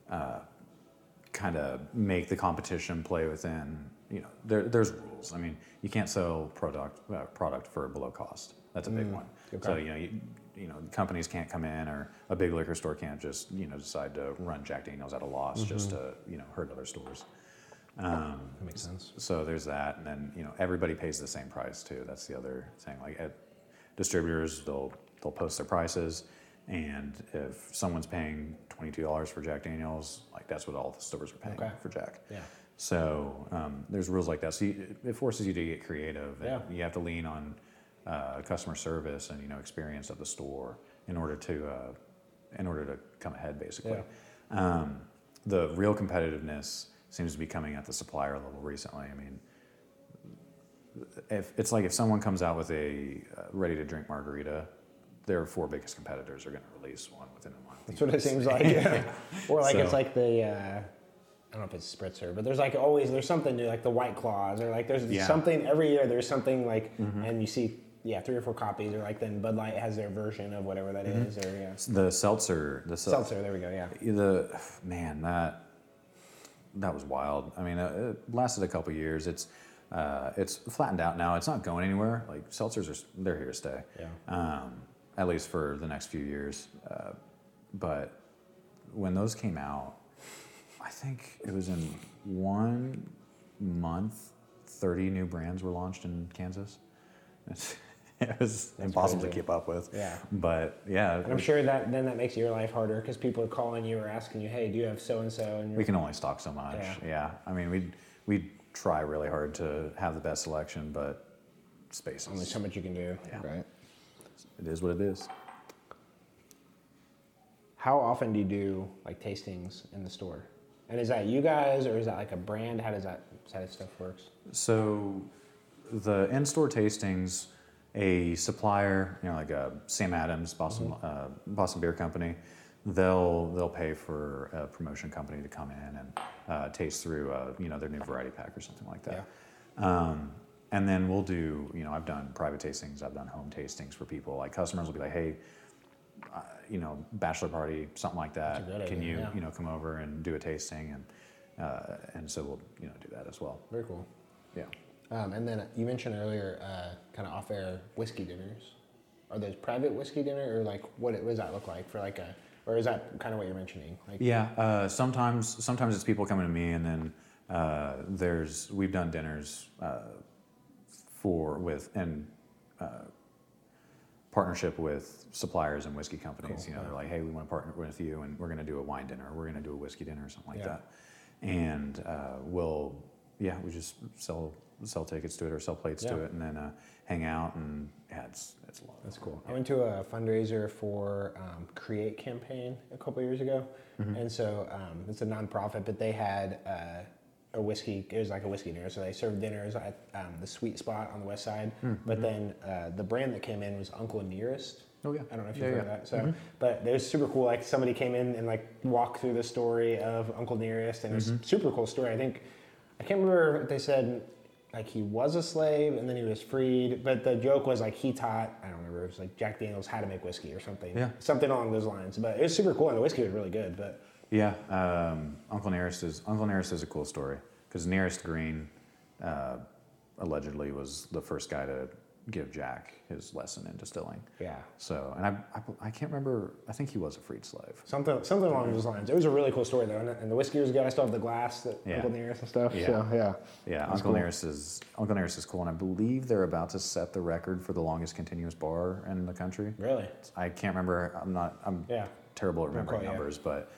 kind of make the competition play within. There's rules. You can't sell product for below cost. That's a big one. Okay. So companies can't come in, or a big liquor store can't just decide to run Jack Daniel's at a loss just to hurt other stores. That makes sense. So there's that, and then everybody pays the same price too. That's the other thing. Like at distributors, they'll post their prices, and if someone's paying $22 for Jack Daniel's, like that's what all the stores are paying for Jack. Yeah. So there's rules like that. So it forces you to get creative. Yeah. And you have to lean on customer service and experience of the store in order to come ahead, basically. Yeah. The real competitiveness seems to be coming at the supplier level recently. If someone comes out with a ready-to-drink margarita, their 4 biggest competitors are going to release one within a month. That's what it seems like. Yeah. Or like it's like the I don't know if it's spritzer, but there's something new, like the White Claws, or like there's something every year. There's something like, and you see 3 or 4 copies, or like then Bud Light has their version of whatever that is, or The seltzer. Seltzer. There we go. Yeah. was wild. I mean, it lasted a couple years. It's flattened out now. It's not going anywhere. Like seltzers they're here to stay. Yeah. At least for the next few years. But when those came out, I think it was in 1 month, 30 new brands were launched in Kansas. It was impossible crazy. to keep up with. Yeah. But yeah. And I'm sure that makes your life harder because people are calling you or asking you, hey, do you have so-and-so? And We can only stock so much. Yeah. I mean, we try really hard to have the best selection, but space only is, so much you can do. Yeah. Right. it is what it is. How often do you do like tastings in the store? And is that you guys or is that like a brand? How does that stuff works? So the in-store tastings, a supplier, like a Sam Adams, Boston Beer Company, they'll pay for a promotion company to come in and taste through their new variety pack or something like that. Yeah. And then we'll do, I've done private tastings, I've done home tastings for people. Like customers will be like, hey, bachelor party, something like that. That's a good Can idea, you, come over and do a tasting? And so we'll, do that as well. Very cool. Yeah. And then you mentioned earlier, kind of off-air whiskey dinners. Are those private whiskey dinner or like what does that look like for like or is that kind of what you're mentioning? Like, Yeah. Sometimes it's people coming to me, and then we've done dinners partnership with suppliers and whiskey companies. Cool. They're like, hey, we want to partner with you, and we're going to do a wine dinner, or we're going to do a whiskey dinner, or something like that. And we just sell tickets to it or sell plates to it, and then hang out, and it's a lot. That's cool. I went to a fundraiser for Create campaign a couple years ago, and so it's a nonprofit, but they had a whiskey. It was like a whiskey dinner, so they served dinners at the Sweet Spot on the west side. But then the brand that came in was Uncle Nearest. Oh yeah. I don't know if you've heard of that. So, but it was super cool. Like somebody came in and like walked through the story of Uncle Nearest, and it was a super cool story. I can't remember if they said like he was a slave and then he was freed, but the joke was like he taught, I don't remember, it was like Jack Daniels how to make whiskey or something. Yeah. Something along those lines. But it was super cool and the whiskey was really good. But Yeah, Uncle Nearest is a cool story because Nearest Green allegedly was the first guy to give Jack his lesson in distilling. yeah. So, and I can't remember. I think he was a freed slave. Something along those lines. It was a really cool story though, and the whiskey was good. I still have the glass that Yeah. Uncle Nearest and stuff. Yeah. So yeah. Yeah, That's Uncle cool. Nearest is cool, and I believe they're about to set the record for the longest continuous bar in the country. Really? I can't remember. I'm Yeah. terrible at remembering quite, yeah. numbers, but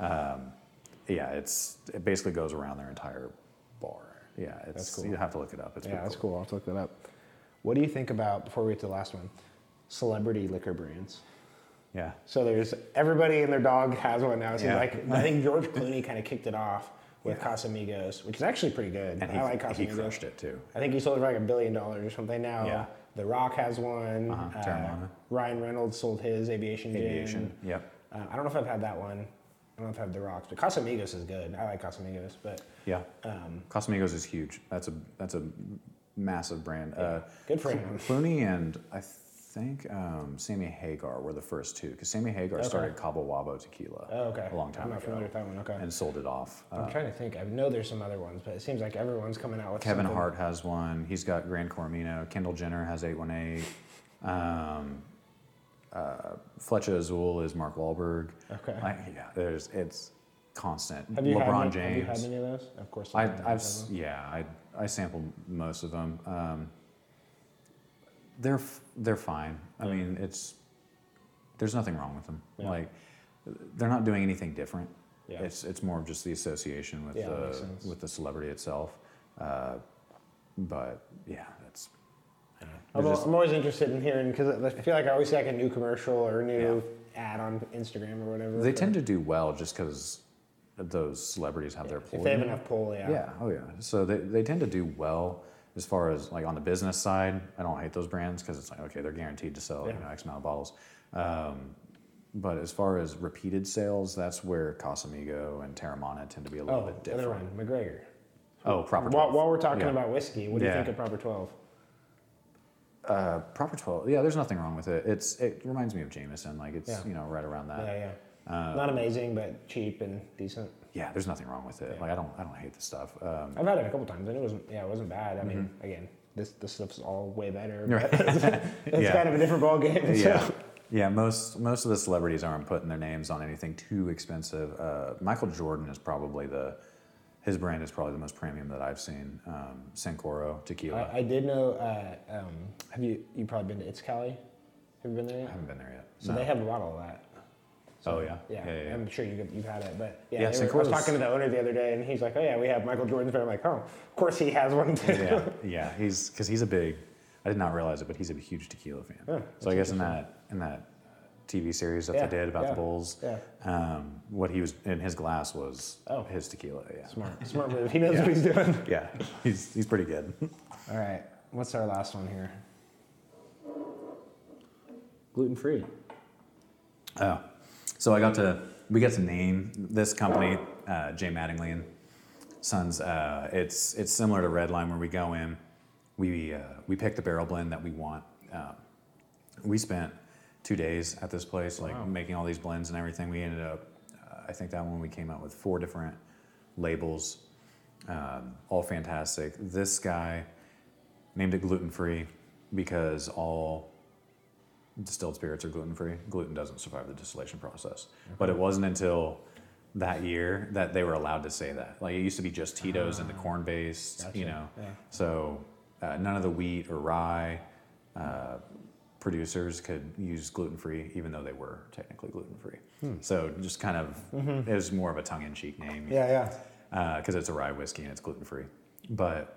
it basically goes around their entire bar. Yeah, That's cool. You have to look it up. It's Yeah, pretty that's cool. I'll have to look that up. What do you think about, before we get to the last one, celebrity liquor brands? Yeah. So there's everybody and their dog has one now. It seems Yeah. like I think George Clooney kind of kicked it off with Casamigos, which is actually pretty good. And I like he Casamigos. crushed it too. I think he sold it for like $1 billion or something now. Yeah. The Rock has one. Terramana. Ryan Reynolds sold his Aviation Gin. Aviation. Yep. I don't know if I've had that one. I don't know if I've had the Rocks, but Casamigos is good. I like Casamigos, but Yeah. Casamigos is huge. That's a massive brand. good for him. Clooney and I think Sammy Hagar were the first two, because Sammy Hagar started Cabo Wabo tequila Oh, okay. a long time I'm not ago familiar with that one. Okay. and sold it off. I'm trying to think. I know there's some other ones, but it seems like everyone's coming out with Kevin something. Hart has one. He's got Grand Coromino. Kendall Jenner has 818. Flecha Azul is Mark Wahlberg. Okay. It's constant. Have you LeBron had, James. Have you had any of those? Of course. I sampled most of them. They're fine. I mean, there's nothing wrong with them. Yeah. Like, they're not doing anything different. Yeah. It's more of just the association with Yeah, that makes sense. the celebrity itself. But yeah, that's. I'm, They're just- I'm always interested in hearing because I feel like I always see like a new commercial or a new ad on Instagram or whatever. They tend to do well just because those celebrities have their pull. if they have in it. enough pull, yeah. Yeah. Oh yeah. So they tend to do well as far as like on the business side. I don't hate those brands because it's like, okay, they're guaranteed to sell X amount of bottles. But as far as repeated sales, that's where Casamigo and Terramana tend to be a little bit the other different. one, McGregor. Oh, Proper While 12. we're talking Yeah. about whiskey, what do you Yeah. think of Proper 12? Proper 12. Yeah, there's nothing wrong with it. It reminds me of Jameson. Like it's Yeah. Right around that. Yeah. Not amazing, but cheap and decent. yeah, there's nothing wrong with it. Yeah. Like I don't hate the stuff. I've had it a couple times, and it wasn't bad. I mean, again, this stuff's all way better. Right. But it's Yeah. kind of a different ball game. So. Yeah, yeah. Most of the celebrities aren't putting their names on anything too expensive. Michael Jordan is probably his brand is probably the most premium that I've seen. Sankoro tequila. I did know. Have you probably been to It's Cali? Have you been there I yet? haven't been there yet. So No. they have a bottle of that. Oh yeah. Yeah, I'm sure you've had it, but Yeah, I was Sankoro's- talking to the owner the other day, and he's like, "Oh yeah, we have Michael Jordan's beer." I'm like, "Oh, of course he has one too." Yeah, yeah. He's a big. I did not realize it, but he's a huge tequila fan. Oh, so I guess in that TV series that Yeah, they did about yeah, the Bulls, yeah. what he was in his glass was Oh. his tequila. Yeah, Smart move. He knows what he's doing. yeah. He's pretty good. All right, what's our last one here? Gluten free. Oh, so we got to name this company J. Mattingly and Sons. It's similar to Redline where we go in, we pick the barrel blend that we want. We spent 2 days at this place, making all these blends and everything. We ended up, I think that one we came out with 4 different labels, all fantastic. This guy named it gluten free because all distilled spirits are gluten-free. Gluten doesn't survive the distillation process. But it wasn't until that year that they were allowed to say that. Like it used to be just Tito's and the corn-based, Gotcha. you know. Yeah. So none of the wheat or rye producers could use gluten-free, even though they were technically gluten-free. So just kind of, it was more of a tongue-in-cheek name. Yeah. Because it's a rye whiskey and it's gluten-free. But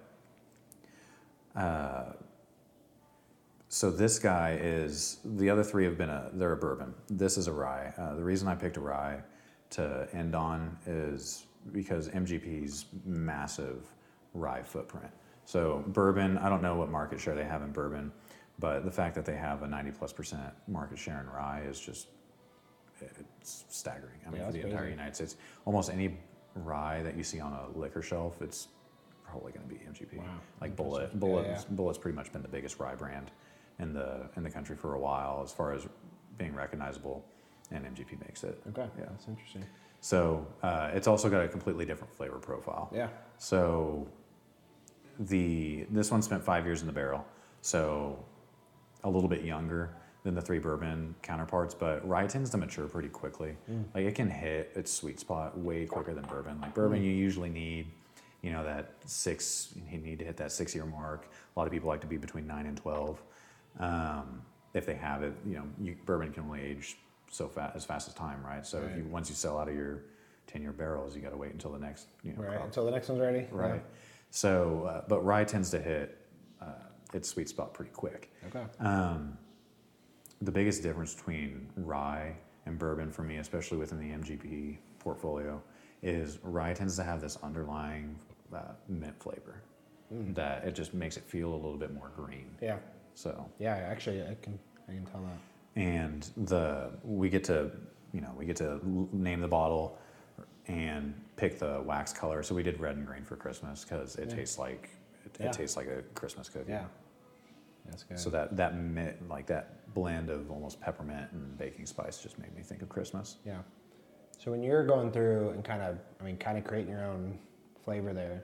so this guy is, the other 3 have been they're a bourbon. This is a rye. The reason I picked a rye to end on is because MGP's massive rye footprint. So bourbon, I don't know what market share they have in bourbon, but the fact that they have a 90+% market share in rye is just, it's staggering. I mean, Yeah, for that's the entire crazy. United States, almost any rye that you see on a liquor shelf, it's probably going to be MGP. Wow. Like Bullet. Impressive. Bullet's pretty much been the biggest rye brand in the country for a while as far as being recognizable, and MGP makes it. Okay, Yeah. that's interesting. So it's also got a completely different flavor profile. Yeah. So this one spent 5 years in the barrel, so a little bit younger than the 3 bourbon counterparts, but rye tends to mature pretty quickly. Like it can hit its sweet spot way quicker than bourbon. Like bourbon, you usually need, you know, you need to hit that 6-year mark. A lot of people like to be between 9 and 12. If they have it, you know, bourbon can only age as fast as time, right? So Right. once you sell out of your 10-year barrels, you got to wait until the next, Right, crop. until the next one's ready. Right. So, but rye tends to hit its sweet spot pretty quick. Okay. The biggest difference between rye and bourbon for me, especially within the MGP portfolio, is rye tends to have this underlying mint flavor that it just makes it feel a little bit more green. Yeah. So, Yeah, actually, I can tell that. and we get to name the bottle and pick the wax color. So we did red and green for Christmas because it tastes like Yeah. it tastes like a Christmas cookie. Yeah. That's good. So that blend of almost peppermint and baking spice just made me think of Christmas. Yeah. So when you're going through and kind of creating your own flavor there,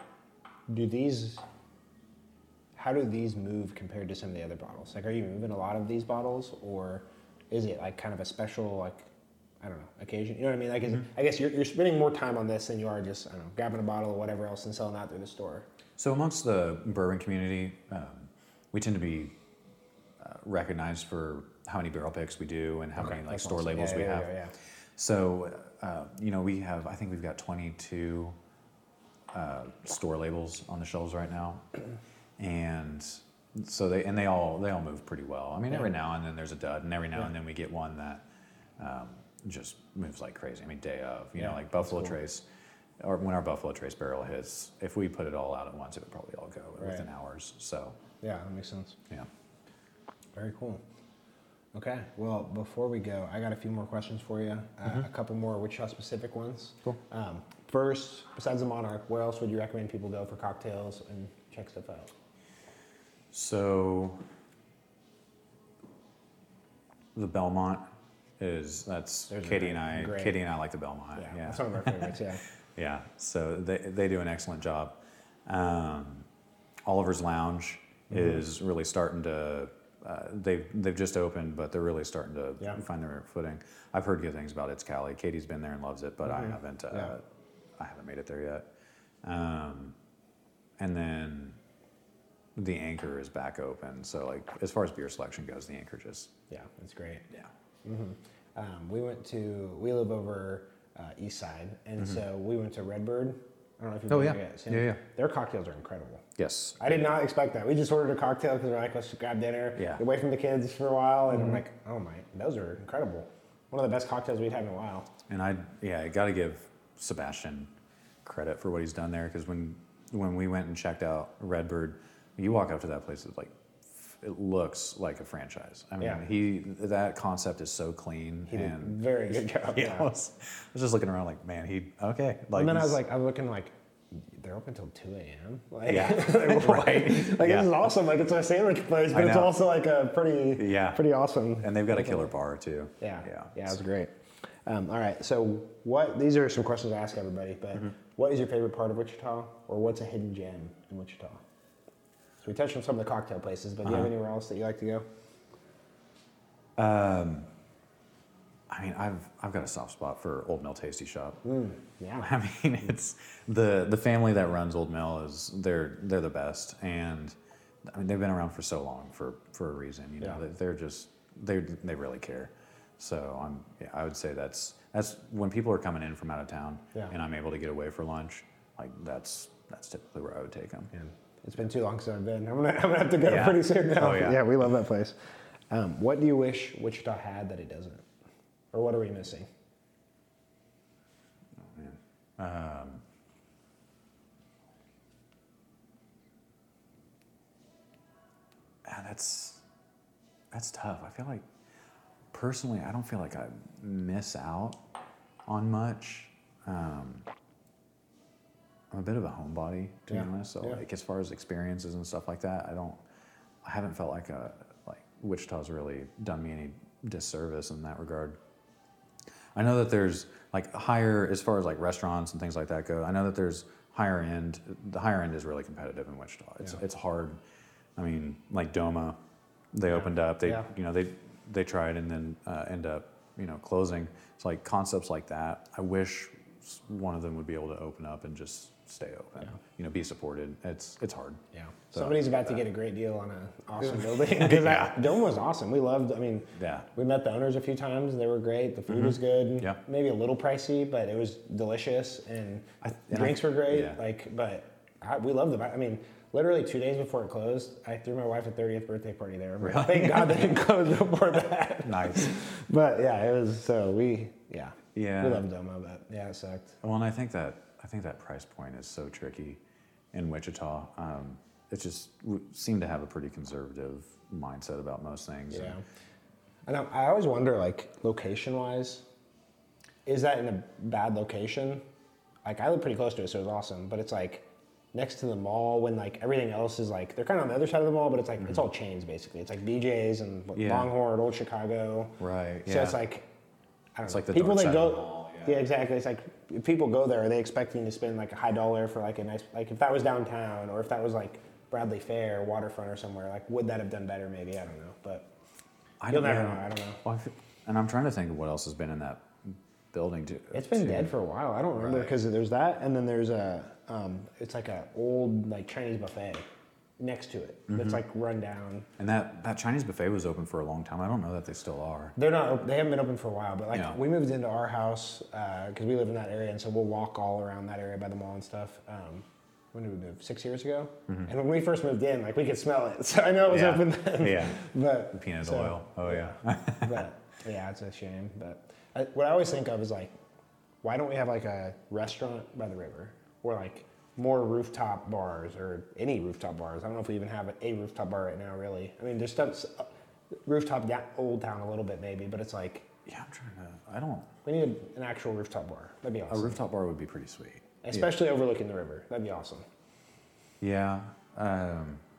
how do these move compared to some of the other bottles? Like, are you moving a lot of these bottles, or is it like kind of a special, like, I don't know, occasion? You know what I mean? Like, I guess you're spending more time on this than you are just, I don't know, grabbing a bottle or whatever else and selling that through the store. So amongst the bourbon community, we tend to be recognized for how many barrel picks we do and how many That's store awesome. labels we have. Yeah. So, I think we've got 22 store labels on the shelves right now, and so they all move pretty well. I mean, every now and then there's a dud, and every now and then we get one that just moves like crazy. I mean, day of, like Buffalo Trace, or when our Buffalo Trace barrel hits, if we put it all out at once, it would probably all go within hours. So, Yeah, that makes sense. yeah. Very cool. Okay, well, before we go, I got a few more questions for you. A couple more Wichita-specific ones. Cool. First, besides the Monarch, where else would you recommend people go for cocktails and check stuff out? So the Belmont There's Katie a and I. great- Katie and I like the Belmont. Yeah. That's one of our favorites, yeah. Yeah, so they do an excellent job. Oliver's Lounge is really starting to. They've just opened, but they're really starting to find their footing. I've heard good things about It's Cali. Katie's been there and loves it, but I haven't. I haven't made it there yet. And then the Anchor is back open. So like as far as beer selection goes, the Anchor just it's great. yeah. We live over east side, and so we went to Redbird. I don't know if you've Oh, been yeah. there yet. So Yeah. Their cocktails are incredible. Yes. I did not expect that. We just ordered a cocktail because we're like, let's grab dinner, Yeah. get away from the kids for a while, and I'm like, oh my, those are incredible. One of the best cocktails we'd had in a while. And I got to give Sebastian credit for what he's done there, because when we went and checked out Redbird, you walk up to that place, it's like it looks like a franchise. I mean, that concept is so clean. He did a and very good job. I was just looking around like, man, okay. Like, And then I was looking like, they're open until 2 a.m. Like, Yeah. like, what? Right. Like Yeah. this is awesome. Like it's a sandwich place, but I it's know. also like a pretty awesome. and they've got a killer bar too. Yeah, Yeah. it was great. All right, so these are some questions I ask everybody, but what is your favorite part of Wichita, or what's a hidden gem in Wichita? So we touched on some of the cocktail places, but do you have anywhere else that you like to go? I mean, I've got a soft spot for Old Mill Tasty Shop. Yeah. I mean, it's the family that runs Old Mill they're the best, and I mean they've been around for so long for a reason. You know, they're just they really care. So I would say that's when people are coming in from out of town, and I'm able to get away for lunch. Like that's typically where I would take them. Man, it's been too long since I've been. I'm gonna have to go pretty soon now. Oh, yeah. Yeah, we love that place. What do you wish Wichita had that it doesn't, or what are we missing? Oh, man. That's tough. I feel like personally, I don't feel like I miss out on much. I'm a bit of a homebody, to be honest. So like as far as experiences and stuff like that, I haven't felt like Wichita's really done me any disservice in that regard. I know that there's like higher, as far as like restaurants and things like that go, I know that there's higher end. The higher end is really competitive in Wichita. It's hard. I mean, like Doma, they opened up. They tried and then end up closing. It's like concepts like that. I wish one of them would be able to open up and just stay open. Be supported. It's hard. Yeah. So, Somebody's about to get a great deal on an awesome building. Because Dome was awesome. We loved, we met the owners a few times. They were great. The food was good. Yeah. Maybe a little pricey, but it was delicious. And drinks were great. Yeah. We loved them. I mean, literally 2 days before it closed, I threw my wife a 30th birthday party there. Really? Thank God they didn't close before that. Nice. But yeah, it was, so we loved Doma, but yeah, it sucked. Well, and I think that price point is so tricky in Wichita. It just seemed to have a pretty conservative mindset about most things. Yeah. And I always wonder, like, location-wise, is that in a bad location? Like, I live pretty close to it, so it was awesome. But it's, like, next to the mall when, like, everything else is, like, they're kind of on the other side of the mall, but it's, like, it's all chains, basically. It's, like, BJ's and Longhorn, Old Chicago. Right, So it's, like, I don't know. like the people dark that side of go, the mall, yeah, exactly. It's, like, if people go there, are they expecting to spend, like, a high dollar for, like, a nice, like, if that was downtown or if that was, like, Bradley Fair, Waterfront or somewhere, like, would that have done better? Maybe, I don't know. But you'll never know. I don't know. Well, and I'm trying to think of what else has been in that building too. It's been dead for a while. I don't remember Right. because there's that, and then there's it's like a old like Chinese buffet next to it that's like run down. And that Chinese buffet was open for a long time. I don't know that they still are. They're not. They haven't been open for a while, but like Yeah. we moved into our house because we live in that area, and so we'll walk all around that area by the mall and stuff. When did we move? 6 years ago. And when we first moved in, like we could smell it. So I know it was Yeah. open then. Yeah. But Peanut so- oil. Oh yeah. But yeah, it's a shame. But what I always think of is like, why don't we have like a restaurant by the river or like more rooftop bars or any rooftop bars? I don't know if we even have a rooftop bar right now, really. I mean, there's stuff rooftop Old Town a little bit maybe, but it's like Yeah, I'm trying to. I don't. we need an actual rooftop bar. That'd be A awesome. rooftop bar would be pretty sweet. Especially overlooking the river. That'd be awesome. Yeah.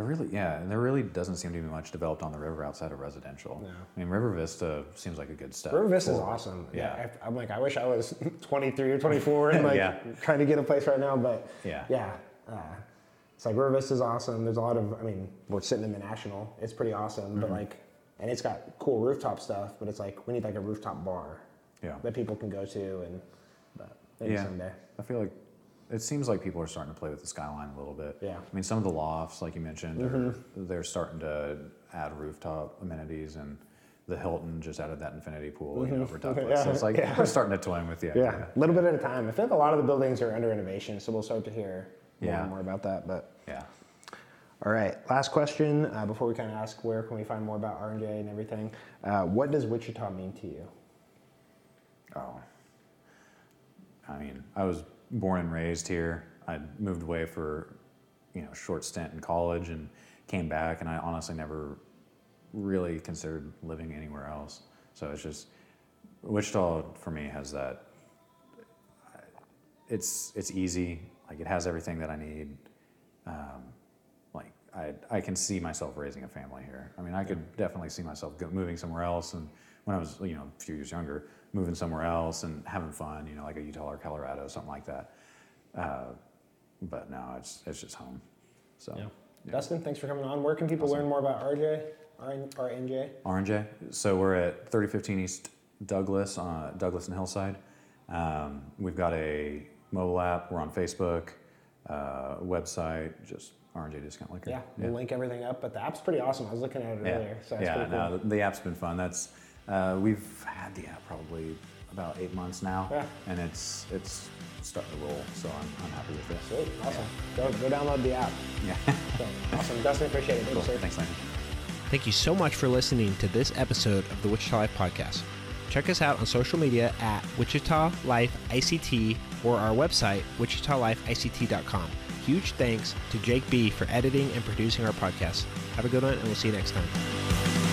There really doesn't seem to be much developed on the river outside of residential. No. I mean, River Vista seems like a good step. River Vista is forward. awesome. Yeah. I'm like, I wish I was 23 or 24 and like trying to get a place right now, but Yeah. It's like River Vista is awesome. There's a lot of, I mean, we're sitting in the National. It's pretty awesome, but like, and it's got cool rooftop stuff, but it's like, we need like a rooftop bar that people can go to, and but maybe someday. I feel like it seems like people are starting to play with the skyline a little bit. Yeah. I mean, some of the lofts, like you mentioned, they're starting to add rooftop amenities, and the Hilton just added that infinity pool over Douglas. So it's like we're starting to toy with the idea. Yeah, a little bit at a time. I feel like a lot of the buildings are under renovation, so we'll start to hear more and more about that. But Yeah. all right, last question before we kind of ask where can we find more about R&J and everything. What does Wichita mean to you? Oh. I mean, I was born and raised here. I moved away for, a short stint in college and came back, and I honestly never really considered living anywhere else. So it's just, Wichita for me has that, it's easy, like it has everything that I need. I can see myself raising a family here. I mean, I could definitely see myself moving somewhere else, and when I was, a few years younger, moving somewhere else and having fun, like a Utah or Colorado, something like that. But no, it's just home. So, Dustin, thanks for coming on. Where can people learn more about RNJ? R&J. So we're at 3015 East Douglas, Douglas and Hillside. We've got a mobile app. We're on Facebook, website, just R&J Discount Liquor. Yeah, we'll link everything up. But the app's pretty awesome. I was looking at it earlier, so it's pretty cool. No, the app's been fun. That's we've had the app probably about 8 months now, and it's starting to roll. So I'm happy with it. Sweet, awesome. Go download the app. Yeah. So, awesome, Dustin. Appreciate it. Cool. Thanks, sir. Thanks, Landon. Thank you so much for listening to this episode of the Wichita Life Podcast. Check us out on social media at Wichita Life ICT or our website, wichitalifeict.com. Huge thanks to Jake B for editing and producing our podcast. Have a good one, and we'll see you next time.